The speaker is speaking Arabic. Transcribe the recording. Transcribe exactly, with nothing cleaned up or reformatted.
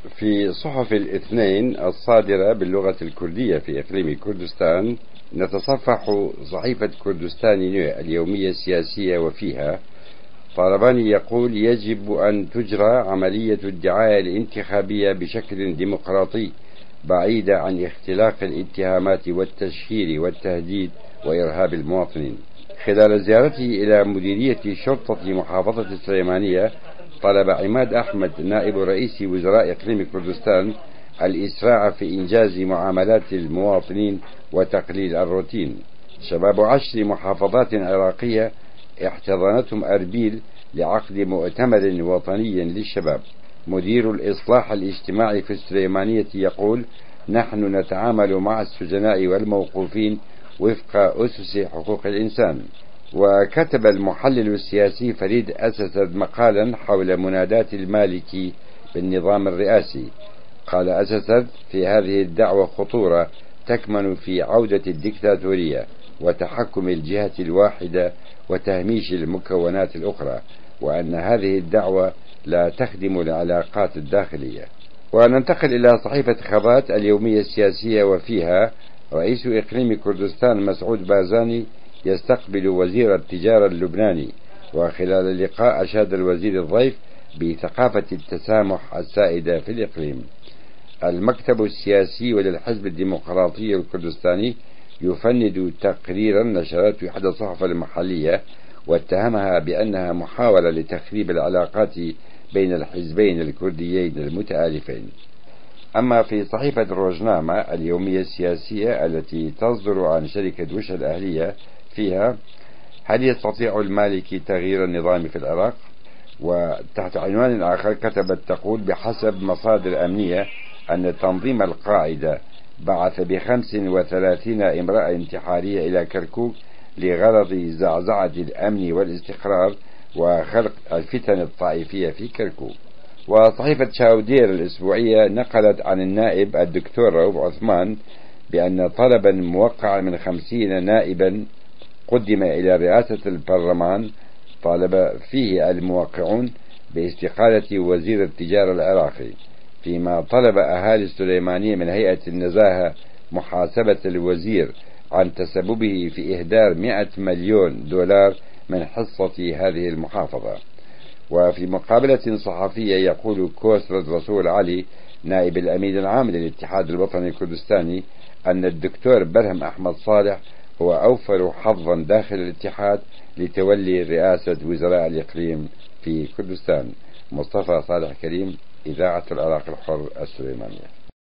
في صحف الاثنين الصادرة باللغة الكردية في إقليم كردستان نتصفح صحيفة كردستان اليومية السياسية، وفيها طالباني يقول: يجب أن تجرى عملية الدعاية الانتخابية بشكل ديمقراطي بعيدة عن اختلاق الاتهامات والتشهير والتهديد وإرهاب المواطنين. خلال زيارته إلى مديرية شرطة محافظة السليمانية، طلب عماد أحمد نائب رئيس وزراء إقليم كردستان الإسراع في إنجاز معاملات المواطنين وتقليل الروتين. شباب عشر محافظات عراقية احتضنتهم أربيل لعقد مؤتمر وطني للشباب. مدير الإصلاح الاجتماعي في السليمانية يقول: نحن نتعامل مع السجناء والموقوفين وفق أسس حقوق الإنسان. وكتب المحلل السياسي فريد أسسد مقالا حول منادات المالكي بالنظام الرئاسي. قال أسسد: في هذه الدعوة خطورة تكمن في عودة الدكتاتورية وتحكم الجهة الواحدة وتهميش المكونات الأخرى، وأن هذه الدعوة لا تخدم العلاقات الداخلية. وننتقل إلى صحيفة خبات اليومية السياسية، وفيها رئيس إقليم كردستان مسعود بارزاني يستقبل وزير التجارة اللبناني. وخلال اللقاء أشاد الوزير الضيف بثقافة التسامح السائدة في الإقليم. المكتب السياسي وللحزب الديمقراطي الكردستاني يفند تقريرا نشرته إحدى الصحف المحلية، واتهمها بأنها محاولة لتخريب العلاقات بين الحزبين الكرديين المتآلفين. أما في صحيفة روزنامة اليومية السياسية التي تصدر عن شركة وش الأهلية، فيها: هل يستطيع المالكي تغيير النظام في العراق؟ وتحت عنوان آخر كتبت تقول: بحسب مصادر أمنية أن تنظيم القاعدة بعث بخمس وثلاثين امرأة انتحارية إلى كركوك لغرض زعزعة الأمن والاستقرار وخلق الفتن الطائفية في كركوك. وصحيفة شاودير الأسبوعية نقلت عن النائب الدكتور رؤوف عثمان بأن طلبا موقعا من خمسين نائبا قدم إلى رئاسة البرلمان طالب فيه الموقعون باستقالة وزير التجارة العراقي، فيما طلب أهالي السليمانية من هيئة النزاهة محاسبة الوزير عن تسببه في إهدار مئة مليون دولار من حصة هذه المحافظة. وفي مقابلة صحفية يقول كوسرد رسول علي نائب الأمين العام للاتحاد الوطني الكردستاني أن الدكتور برهم أحمد صالح هو أوفر حظا داخل الاتحاد لتولي رئاسة وزراء الإقليم في كردستان. مصطفى صالح كريم، إذاعة العراق الحر، السليمانية.